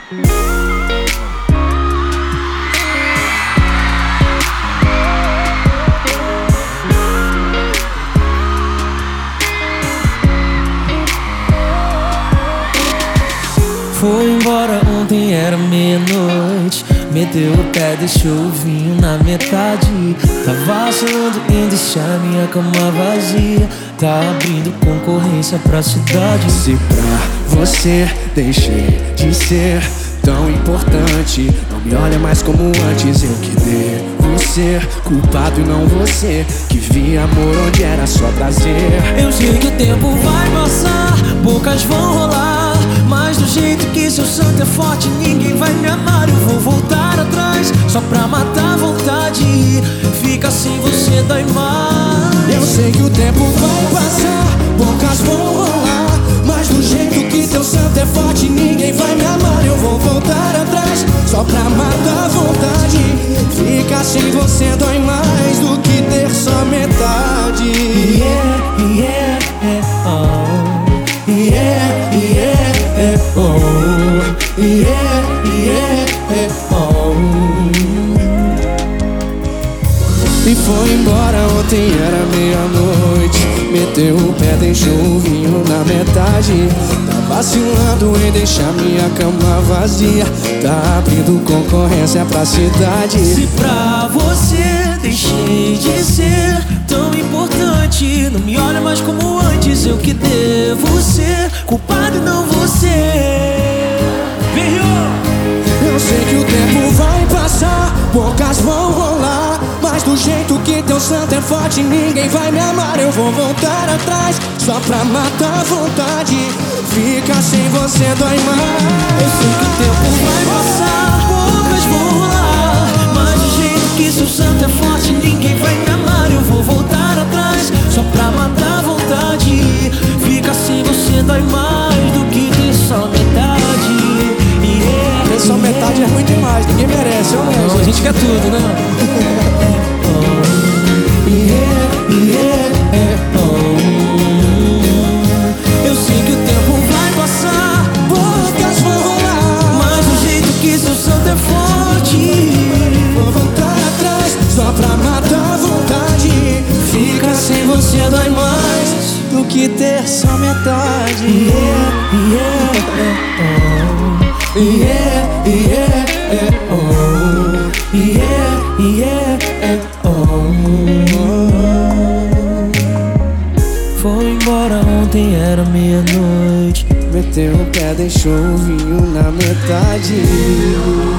Foi embora ontem, era meia-noite. Meteu o pé, deixou o vinho na metade. Tá vacilando em deixar minha cama vazia. Tá abrindo concorrência pra cidade. Se pra você deixei de ser tão importante, não me olha mais como antes. Eu que devo ser culpado e não você, que via amor onde era só prazer. Eu sei que o tempo vai passar, bocas vão rolar, mas do jeito que seu santo é forte, ninguém vai me amar. Eu vou voltar atrás, só pra matar a vontade. Fica sem você, dói mais. Eu sei que o tempo vai passar, bocas vão rolar, mas do jeito que teu santo é forte, ninguém vai me amar. Eu vou voltar atrás, só pra matar a vontade. Ficar sem você dói mais do que ter só metade. Yeah, yeah, oh. Yeah, yeah, oh. Yeah, yeah, oh. E foi embora ontem, era meia-noite. Meteu o pé, deixou o vinho na metade. Tá vacilando em deixar minha cama vazia. Tá abrindo concorrência pra cidade. Se pra você deixei de ser tão importante, não me olha mais como antes. Eu que devo ser culpado e não você. Eu sei que o tempo vai passar, bocas vão rolar, mas do jeito que teu santo é forte, ninguém vai me amar. Eu vou voltar atrás, só pra matar a vontade. Ficar sem você dói mais. Eu sei que o tempo vai passar, bocas vão rolar, mas do jeito que seu santo é forte, ninguém vai me amar. Eu vou voltar atrás, só pra matar a vontade. Ficar sem você dói mais do que ter só metade. Ter só metade é ruim demais, ninguém merece, eu não. Não, a gente quer tudo, né? Eu sei que o tempo vai passar, Bocas vão rolar, mas do jeito que seu santo é forte. vou voltar atrás, só pra matar a vontade. Fica sem você dói mais Do que ter só metade. Yeah, Yeah, yeah, oh. yeah, yeah, oh. Foi embora ontem, era meia-noite. Meteu o pé, deixou o vinho na metade.